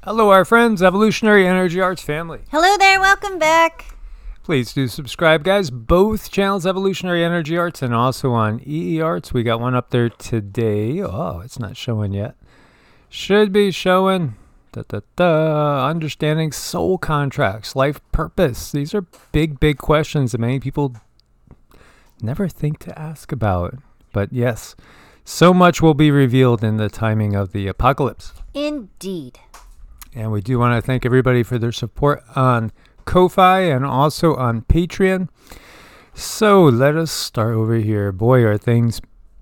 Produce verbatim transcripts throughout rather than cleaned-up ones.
Hello, our friends, Evolutionary Energy Arts family. Hello there, welcome back. Please do subscribe, guys. Both channels, Evolutionary Energy Arts and also on E E Arts. We got one up there today. Oh, it's not showing yet. Should be showing. Da, da, da. Understanding soul contracts, life purpose. These are big, big questions that many people never think to ask about. But yes, so much will be revealed in the timing of the apocalypse. Indeed. And we do want to thank everybody for their support on Ko-Fi and also on Patreon. So let us start over here. Boy, are things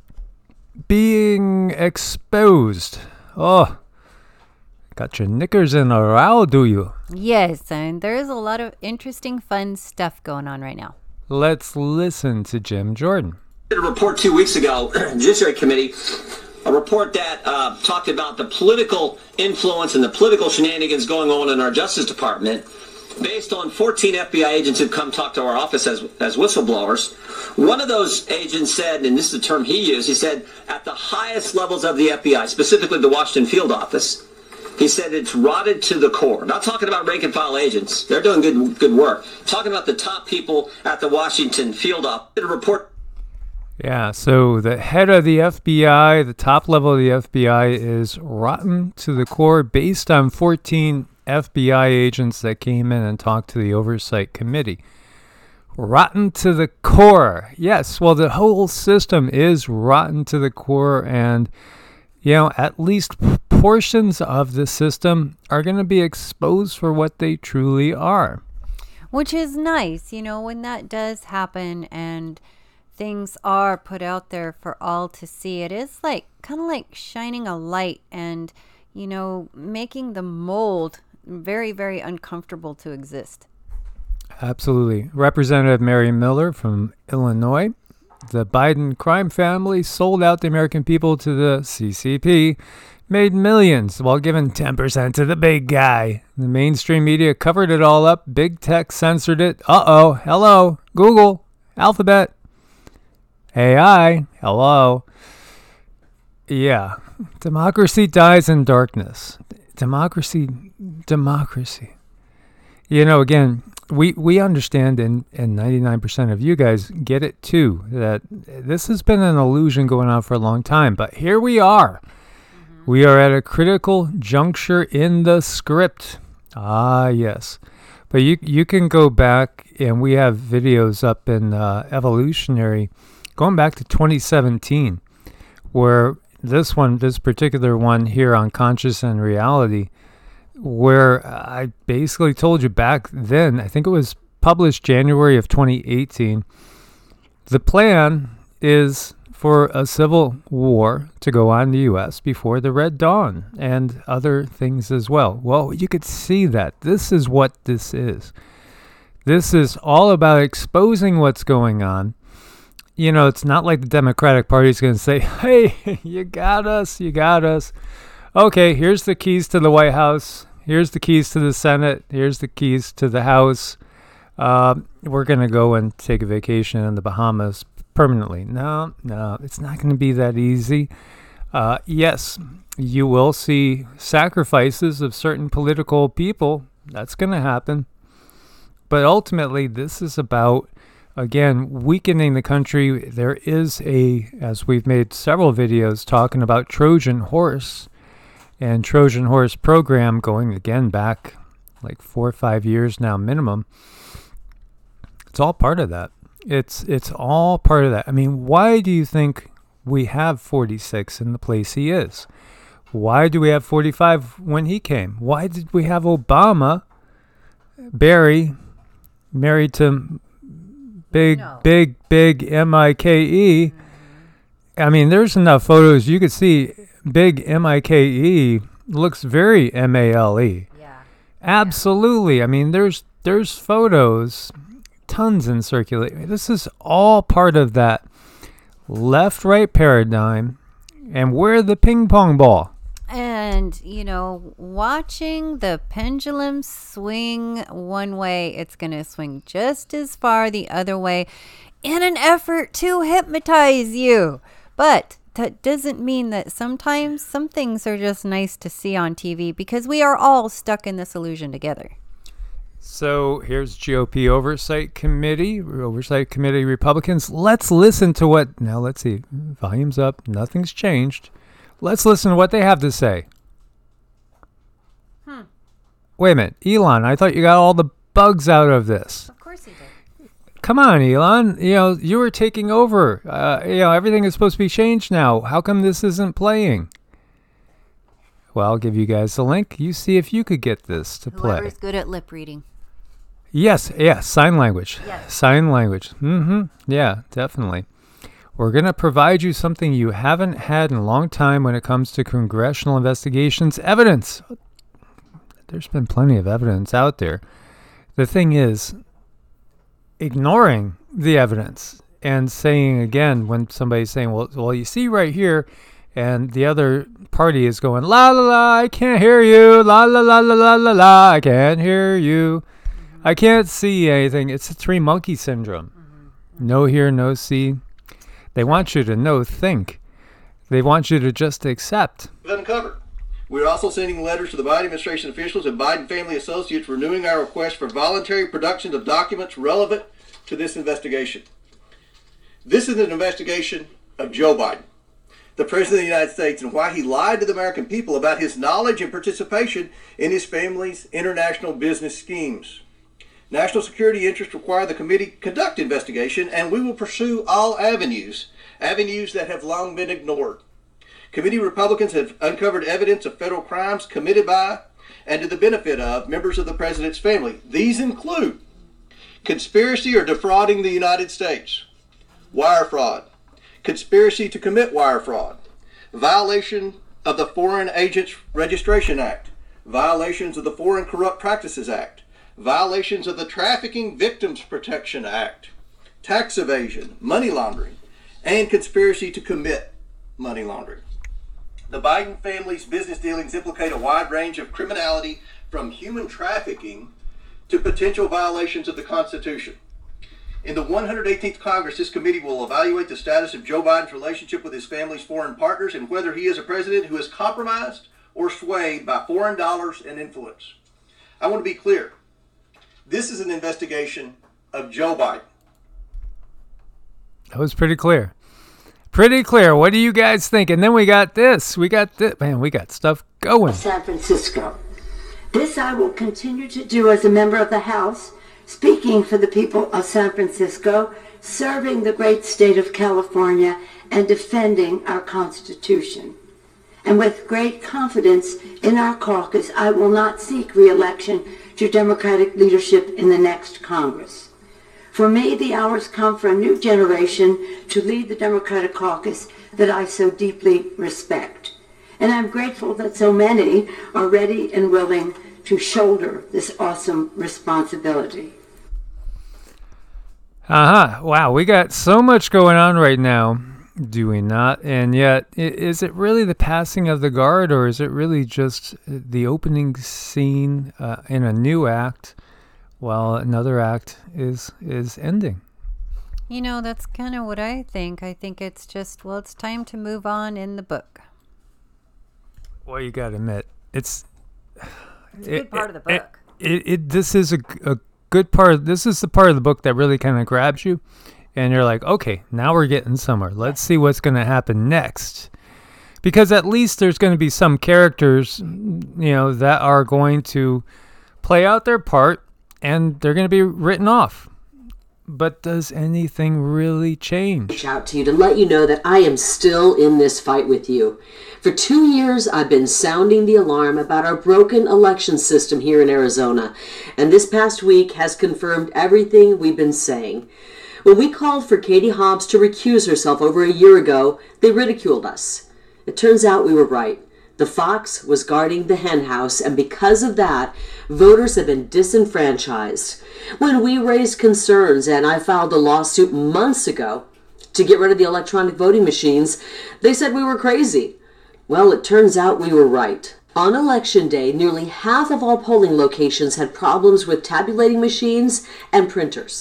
being exposed. Oh, got your knickers in a row, do you? Yes, and there's a lot of interesting, fun stuff going on right now. Let's listen to Jim Jordan. Did a report two weeks ago, Judiciary Committee, a report that uh, talked about the political influence and the political shenanigans going on in our Justice Department based on fourteen F B I agents who've come talk to our office as, as whistleblowers. One of those agents said, and this is the term he used, he said, at the highest levels of the F B I, specifically the Washington field office, he said it's rotted to the core. Not talking about rank and file agents. They're doing good good work. Talking about the top people at the Washington field office. Did a report. Yeah, so the head of the F B I, the top level of the F B I is rotten to the core based on fourteen F B I agents that came in and talked to the Oversight Committee. Rotten to the core. Yes, well, the whole system is rotten to the core, and, you know, at least portions of the system are going to be exposed for what they truly are. Which is nice, you know, when that does happen and things are put out there for all to see. It is like kind of like shining a light and, you know, making the mold very, very uncomfortable to exist. Absolutely. Representative Mary Miller from Illinois. The Biden crime family sold out the American people to the C C P, made millions while giving ten percent to the big guy. The mainstream media covered it all up. Big tech censored it. Uh-oh. Hello. Google. Alphabet. A I, hello. Yeah, democracy dies in darkness. Democracy, democracy. You know, again, we, we understand, and, and ninety-nine percent of you guys get it too, that this has been an illusion going on for a long time. But here we are. Mm-hmm. We are at a critical juncture in the script. Ah, yes. But you, you can go back, and we have videos up in uh, Evolutionary going back to twenty seventeen, where this one, this particular one here on Conscious and Reality, where I basically told you back then, I think it was published January of twenty eighteen, the plan is for a civil war to go on in the U S before the Red Dawn and other things as well. Well, you could see that. This is what this is. This is all about exposing what's going on. You know, it's not like the Democratic Party is going to say, hey, you got us, you got us. Okay, here's the keys to the White House. Here's the keys to the Senate. Here's the keys to the House. Uh, we're going to go and take a vacation in the Bahamas permanently. No, no, it's not going to be that easy. Uh, yes, you will see sacrifices of certain political people. That's going to happen. But ultimately, this is about, again, weakening the country. There is a, as we've made several videos talking about Trojan Horse and Trojan Horse program going again back like four or five years now minimum. It's all part of that. It's it's all part of that. I mean, why do you think we have forty-six in the place he is? Why do we have forty-five when he came? Why did we have Obama, Barry, married to Big, no. big, big M I K E. Mm-hmm. I mean, there's enough photos. You could see big M I K E looks very M A L E. Yeah. Absolutely. Yeah. I mean, there's there's photos, tons in circulation. This is all part of that left-right paradigm. And we're the ping pong ball. And, you know, watching the pendulum swing one way, it's going to swing just as far the other way in an effort to hypnotize you. But that doesn't mean that sometimes some things are just nice to see on T V because we are all stuck in this illusion together. So here's G O P Oversight Committee, Oversight Committee Republicans. Let's listen to what, now let's see, volume's up, nothing's changed. Let's listen to what they have to say. Hmm. Wait a minute, Elon, I thought you got all the bugs out of this. Of course he did. Come on, Elon. You know, you were taking over. Uh, you know, everything is supposed to be changed now. How come this isn't playing? Well, I'll give you guys the link. You see if you could get this to play. Whoever's good at lip reading. Yes, yes, sign language. Yes. Sign language. Mm-hmm. Yeah, definitely. We're going to provide you something you haven't had in a long time when it comes to congressional investigations. Evidence. There's been plenty of evidence out there. The thing is, ignoring the evidence and saying again when somebody's saying, well, well, you see right here, and the other party is going, la, la, la, I can't hear you, la, la, la, la, la, la, la, I can't hear you. Mm-hmm. I can't see anything. It's a three monkey syndrome. Mm-hmm. No hear, no see. They want you to no think. They want you to just accept. Uncovered. We're also sending letters to the Biden administration officials and Biden family associates renewing our request for voluntary production of documents relevant to this investigation. This is an investigation of Joe Biden, the President of the United States, and why he lied to the American people about his knowledge and participation in his family's international business schemes. National security interests require the committee conduct investigation, and we will pursue all avenues, avenues that have long been ignored. Committee Republicans have uncovered evidence of federal crimes committed by and to the benefit of members of the president's family. These include conspiracy or defrauding the United States, wire fraud, conspiracy to commit wire fraud, violation of the Foreign Agents Registration Act, violations of the Foreign Corrupt Practices Act, violations of the Trafficking Victims Protection Act, tax evasion, money laundering, and conspiracy to commit money laundering. The Biden family's business dealings implicate a wide range of criminality, from human trafficking to potential violations of the Constitution. In the one hundred eighteenth Congress, this committee will evaluate the status of Joe Biden's relationship with his family's foreign partners and whether he is a president who is compromised or swayed by foreign dollars and influence. I want to be clear. This is an investigation of Joe Biden. That was pretty clear. Pretty clear. What do you guys think? And then we got this. We got this. Man, we got stuff going. San Francisco. This I will continue to do as a member of the House, speaking for the people of San Francisco, serving the great state of California, and defending our Constitution. And with great confidence in our caucus, I will not seek re-election to Democratic leadership in the next Congress. For me, the hours come for a new generation to lead the Democratic caucus that I so deeply respect. And I'm grateful that so many are ready and willing to shoulder this awesome responsibility. Uh-huh. Wow, we got so much going on right now, do we not? And yet, is it really the passing of the guard, or is it really just the opening scene uh, in a new act while another act is is ending? You know, that's kind of what I think. I think it's just, well, it's time to move on in the book. Well, you got to admit, it's... It's a good it, part of the it, book. It, it, it, this is a, a good part. This is the part of the book that really kind of grabs you. And you're like, okay, now we're getting somewhere. Let's see what's going to happen next. Because at least there's going to be some characters, you know, that are going to play out their part and they're going to be written off. But does anything really change? Reach out to you to let you know that I am still in this fight with you. For two years, I've been sounding the alarm about our broken election system here in Arizona, and this past week has confirmed everything we've been saying. When we called for Katie Hobbs to recuse herself over a year ago, they ridiculed us. It turns out we were right. The fox was guarding the hen house, and because of that, voters have been disenfranchised. When we raised concerns, and I filed a lawsuit months ago to get rid of the electronic voting machines, they said we were crazy. Well, it turns out we were right. On Election Day, nearly half of all polling locations had problems with tabulating machines and printers.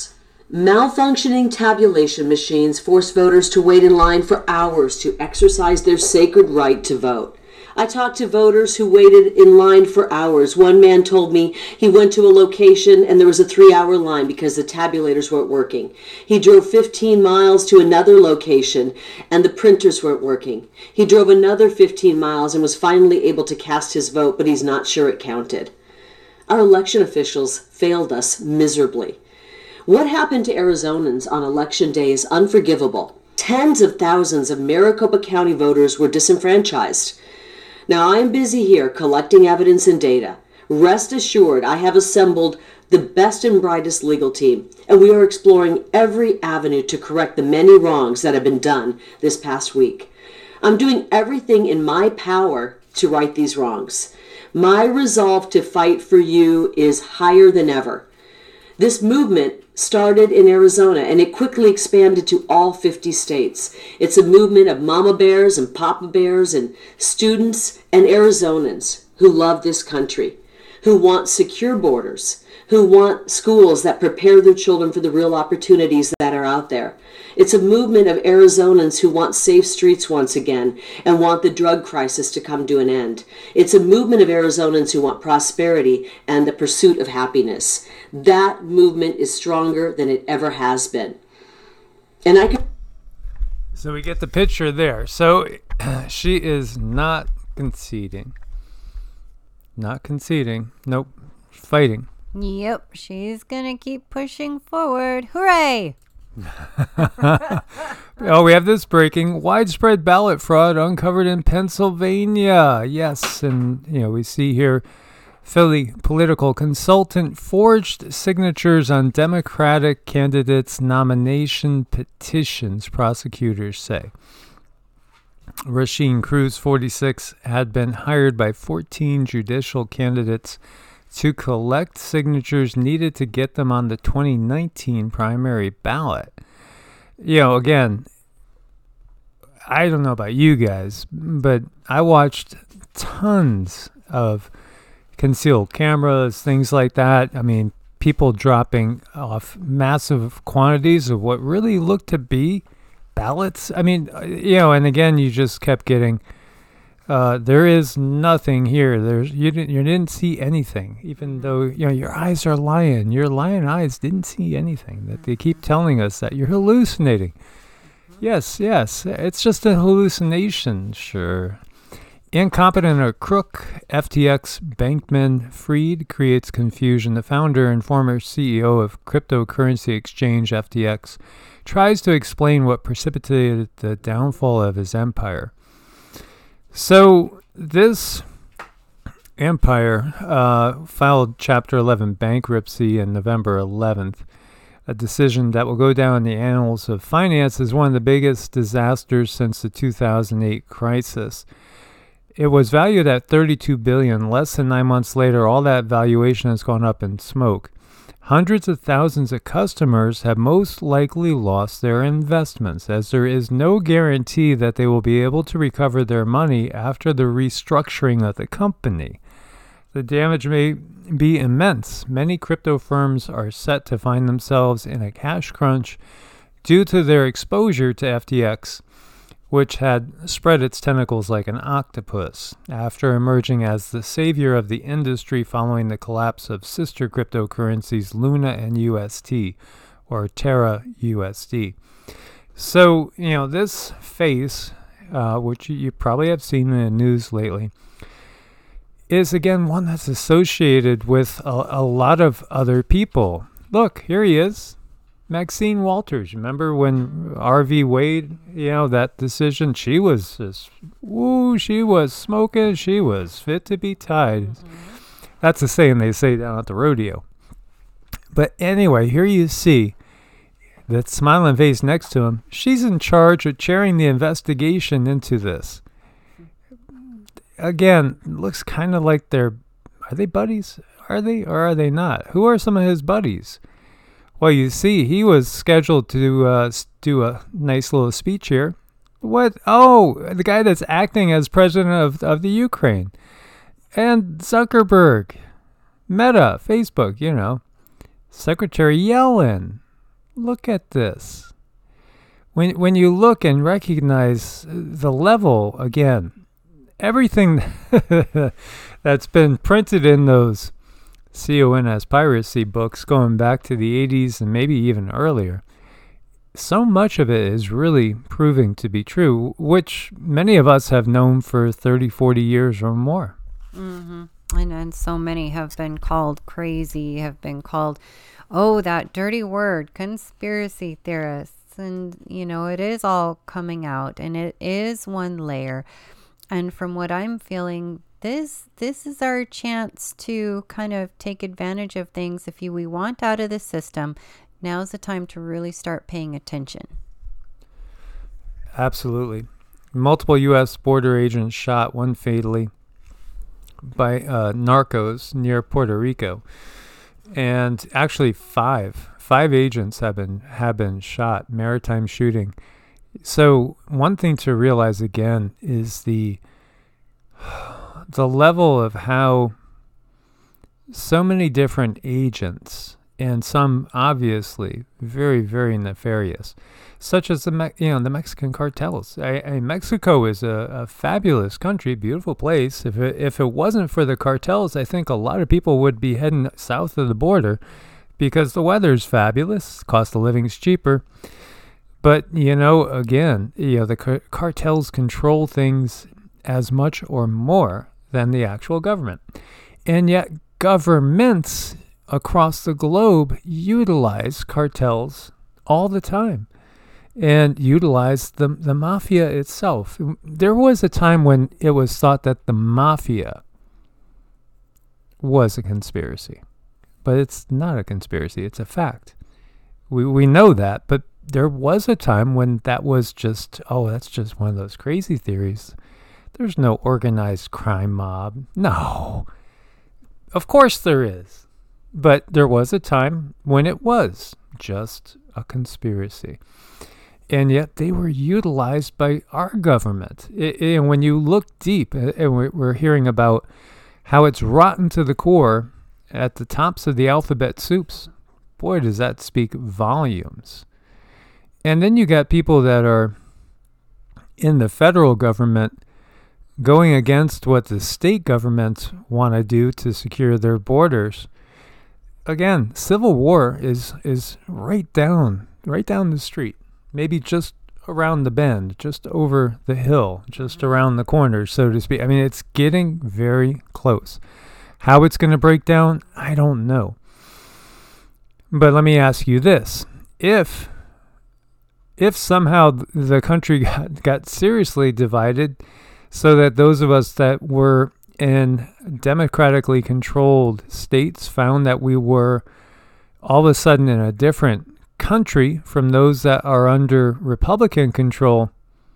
Malfunctioning tabulation machines force voters to wait in line for hours to exercise their sacred right to vote. I talked to voters who waited in line for hours. One man told me he went to a location and there was a three-hour line because the tabulators weren't working. He drove fifteen miles to another location and the printers weren't working. He drove another fifteen miles and was finally able to cast his vote, but he's not sure it counted. Our election officials failed us miserably. What happened to Arizonans on election day is unforgivable. Tens of thousands of Maricopa County voters were disenfranchised. Now, I'm busy here collecting evidence and data. Rest assured, I have assembled the best and brightest legal team, and we are exploring every avenue to correct the many wrongs that have been done this past week. I'm doing everything in my power to right these wrongs. My resolve to fight for you is higher than ever. This movement started in Arizona, and it quickly expanded to all fifty states. It's a movement of mama bears and papa bears and students and Arizonans who love this country, who want secure borders, who want schools that prepare their children for the real opportunities that are out there. It's a movement of Arizonans who want safe streets once again and want the drug crisis to come to an end. It's a movement of Arizonans who want prosperity and the pursuit of happiness. That movement is stronger than it ever has been. And I can... So we get the picture there. So she is not conceding. Not conceding. Nope. Fighting. Yep, she's gonna keep pushing forward. Hooray! Oh, we have this breaking. Widespread ballot fraud uncovered in Pennsylvania. Yes, and you know we see here Philly political consultant forged signatures on Democratic candidates' nomination petitions, prosecutors say. Rasheen Cruz, forty-six, had been hired by fourteen judicial candidates to collect signatures needed to get them on the twenty nineteen primary ballot. You know, again, I don't know about you guys, but I watched tons of concealed cameras, things like that. I mean, people dropping off massive quantities of what really looked to be ballots. I mean, you know, and again, you just kept getting... Uh, there is nothing here. There's you didn't you didn't see anything, even though you know your eyes are lying. Your lying eyes didn't see anything. That they keep telling us that you're hallucinating. Yes, yes, it's just a hallucination. Sure. Incompetent or crook, F T X Bankman-Fried creates confusion. The founder and former C E O of cryptocurrency exchange F T X tries to explain what precipitated the downfall of his empire. So this empire uh, filed Chapter eleven bankruptcy on November eleventh, a decision that will go down in the annals of finance as one of the biggest disasters since the two thousand eight crisis. It was valued at thirty-two billion dollars. Less than nine months later, all that valuation has gone up in smoke. Hundreds of thousands of customers have most likely lost their investments, as there is no guarantee that they will be able to recover their money after the restructuring of the company. The damage may be immense. Many crypto firms are set to find themselves in a cash crunch due to their exposure to F T X, which had spread its tentacles like an octopus after emerging as the savior of the industry following the collapse of sister cryptocurrencies Luna and U S T, or Terra U S D. So, you know, this face, uh, which you probably have seen in the news lately, is again one that's associated with a, a lot of other people. Look, here he is. Maxine Walters, remember when R V Wade, you know, that decision, she was just, woo, she was smoking, she was fit to be tied. Mm-hmm. That's a saying they say down at the rodeo. But anyway, here you see that smiling face next to him. She's in charge of chairing the investigation into this. Again, looks kind of like they're, are they buddies? Are they or are they not? Who are some of his buddies? Well, you see, he was scheduled to uh, do a nice little speech here. What? Oh, the guy that's acting as president of, of the Ukraine. And Zuckerberg. Meta, Facebook, you know. Secretary Yellen. look at this. When when you look and recognize the level, again, everything that's been printed in those C O N S piracy books going back to the eighties and maybe even earlier, so much of it is really proving to be true, which many of us have known for thirty, forty years or more. Mm-hmm. And, and so many have been called crazy, have been called, oh, that dirty word, conspiracy theorists. And, you know, it is all coming out, and it is one layer. And from what I'm feeling, this this is our chance to kind of take advantage of things. If you, we want out of the system, now's the time to really start paying attention. Absolutely. Multiple U S border agents shot, one fatally, by uh, narcos near Puerto Rico. And actually five. Five agents have been have been shot, maritime shooting. So one thing to realize again is the the level of how so many different agents, and some obviously very, very nefarious, such as the Me- you know the Mexican cartels. I, I, Mexico is a, a fabulous country, beautiful place. If it, if it wasn't for the cartels, I think a lot of people would be heading south of the border, because the weather's fabulous, cost of living's cheaper. But, you know, again, you know, the car- cartels control things as much or more than the actual government. And yet governments across the globe utilize cartels all the time and utilize the, the mafia itself. There was a time when it was thought that the mafia was a conspiracy. But it's not a conspiracy. It's a fact. We we know that, but there was a time when that was just, oh, that's just one of those crazy theories. There's no organized crime mob. No. Of course there is. But there was a time when it was just a conspiracy. And yet they were utilized by our government. It, and when you look deep, and we're hearing about how it's rotten to the core at the tops of the alphabet soups, boy, does that speak volumes. And then you got people that are in the federal government going against what the state governments want to do to secure their borders. Again, civil war is is right down, right down the street, maybe just around the bend, just over the hill, just around the corner, so to speak. I mean, it's getting very close. How it's going to break down, I don't know. But let me ask you this. If if somehow the country got, got seriously divided so that those of us that were in democratically controlled states found that we were all of a sudden in a different country from those that are under Republican control,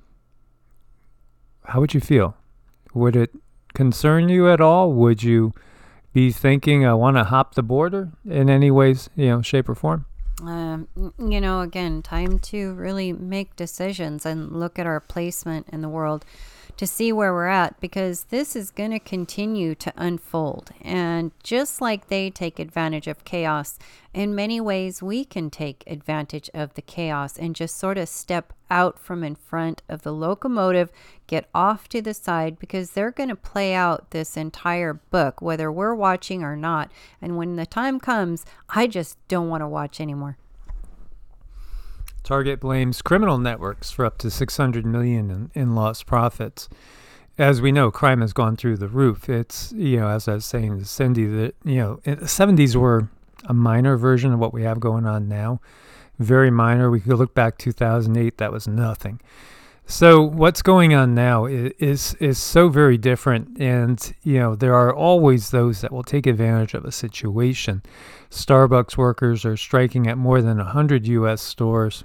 how would you feel? Would it concern you at all? Would you be thinking, I want to hop the border in any ways, you know, shape or form? Um, you know, again, time to really make decisions and look at our placement in the world to see where we're at, because this is going to continue to unfold. And just like they take advantage of chaos, in many ways we can take advantage of the chaos and just sort of step out from in front of the locomotive, get off to the side, because they're going to play out this entire book, whether we're watching or not. And when the time comes, I just don't want to watch anymore. Target blames criminal networks for up to six hundred million dollars in, in lost profits. As we know, crime has gone through the roof. It's, you know, as I was saying to Cindy, that, you know, the seventies were a minor version of what we have going on now. Very minor. We could look back two thousand eight, that was nothing. So what's going on now is, is is so very different, and you know there are always those that will take advantage of a situation. Starbucks workers are striking at more than one hundred U S stores.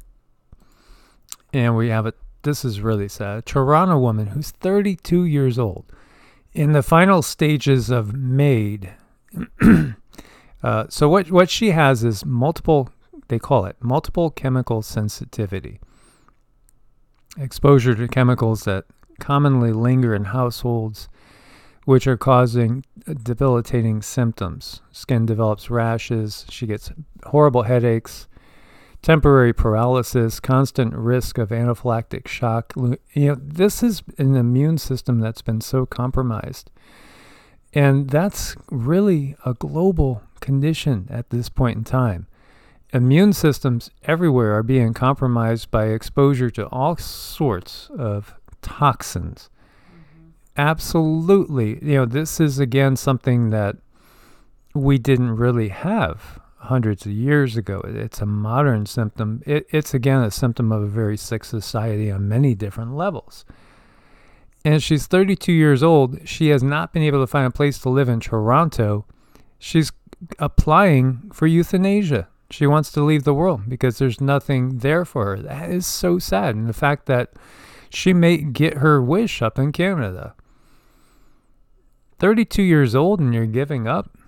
And we have a, this is really sad, a Toronto woman who's thirty-two years old, in the final stages of MAID. uh, so what, what she has is multiple, they call it multiple chemical sensitivity. Exposure to chemicals that commonly linger in households, which are causing debilitating symptoms. Skin develops rashes. She gets horrible headaches. temporary paralysis, constant risk of anaphylactic shock. You know, this is an immune system that's been so compromised. And that's really a global condition at this point in time. Immune systems everywhere are being compromised by exposure to all sorts of toxins. Mm-hmm. Absolutely. You know, this is again something that we didn't really have hundreds of years ago. It's a modern symptom. It, it's again a symptom of a very sick society on many different levels. And she's thirty-two years old. She has not been able to find a place to live in Toronto. She's applying for euthanasia. She wants to leave the world because there's nothing there for her. That is so sad. And the fact that she may get her wish up in Canada. thirty-two years old and you're giving up.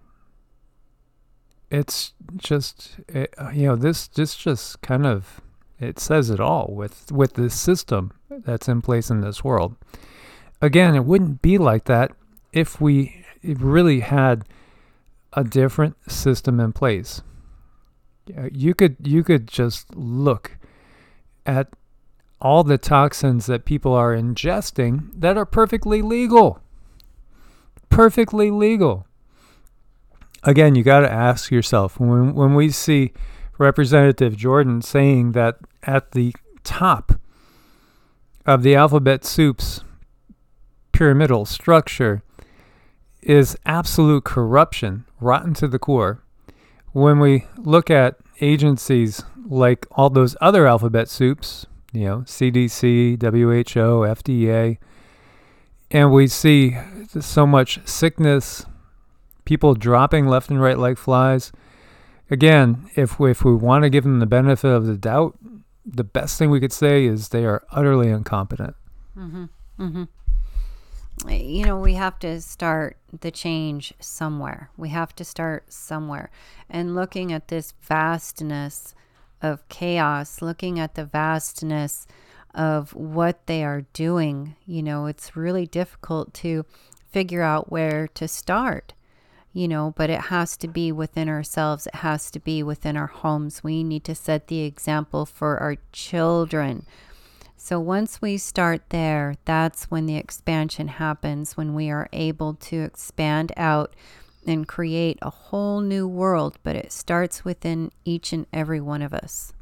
It's just, it, you know, this, this just kind of, it says it all with, with the system that's in place in this world. Again, it wouldn't be like that if we really had a different system in place. You could you could just look at all the toxins that people are ingesting that are perfectly legal. Perfectly legal. Again, you got to ask yourself, when when we see Representative Jordan saying that at the top of the alphabet soup's pyramidal structure is absolute corruption, rotten to the core. When we look at agencies like all those other alphabet soups, you know, C D C, W H O, F D A, and we see so much sickness, people dropping left and right like flies. Again, if we, if we want to give them the benefit of the doubt, the best thing we could say is they are utterly incompetent. Mm-hmm. Mm-hmm. You know, we have to start the change somewhere. We have to start somewhere. And looking at this vastness of chaos, looking at the vastness of what they are doing, you know, it's really difficult to figure out where to start, you know, but it has to be within ourselves. It has to be within our homes. We need to set the example for our children. So once we start there, that's when the expansion happens, when we are able to expand out and create a whole new world. But it starts within each and every one of us.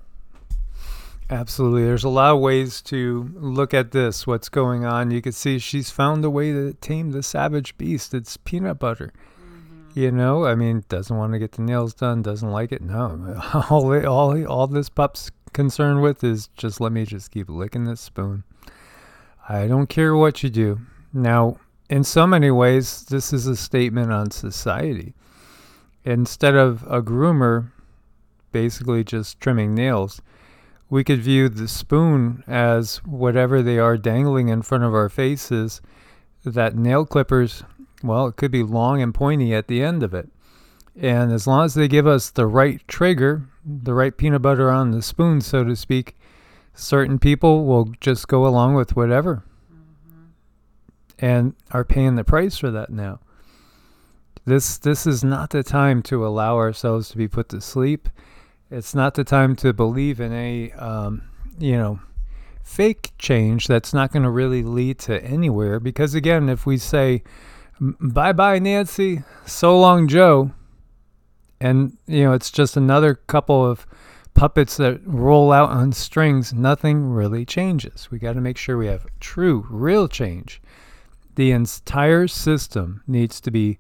Absolutely. There's a lot of ways to look at this, what's going on. You can see she's found a way to tame the savage beast. It's peanut butter. Mm-hmm. You know, I mean, doesn't want to get the nails done, doesn't like it. No, all, all, all this pup's concerned with is just let me just keep licking this spoon. I don't care what you do. Now, in so many ways, this is a statement on society. Instead of a groomer basically just trimming nails, we could view the spoon as whatever they are dangling in front of our faces, that nail clippers, well, it could be long and pointy at the end of it. And as long as they give us the right trigger, the right peanut butter on the spoon, so to speak, certain people will just go along with whatever. Mm-hmm. And are paying the price for that now. This this is not the time to allow ourselves to be put to sleep. It's not the time to believe in a, um, you know, fake change that's not going to really lead to anywhere. Because again, if we say, bye-bye Nancy, so long Joe, and, you know, it's just another couple of puppets that roll out on strings, nothing really changes. We got to make sure we have true, real change. The entire system needs to be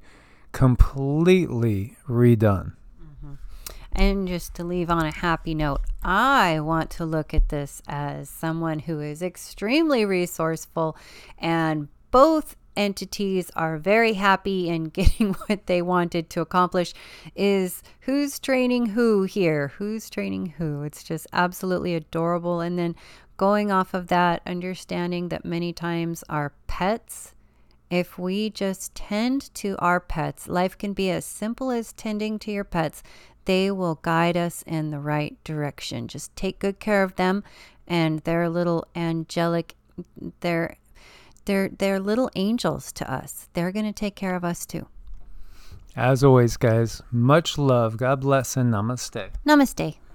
completely redone. Mm-hmm. And just to leave on a happy note, I want to look at this as someone who is extremely resourceful, and both entities are very happy in getting what they wanted to accomplish. Is who's training who here? Who's training who? It's just absolutely adorable. And then going off of that, understanding that many times our pets, if we just tend to our pets, life can be as simple as tending to your pets. They will guide us in the right direction. Just take good care of them, and they're little angelic, they're They're they're little angels to us. They're going to take care of us too. As always, guys, much love. God bless and namaste. Namaste.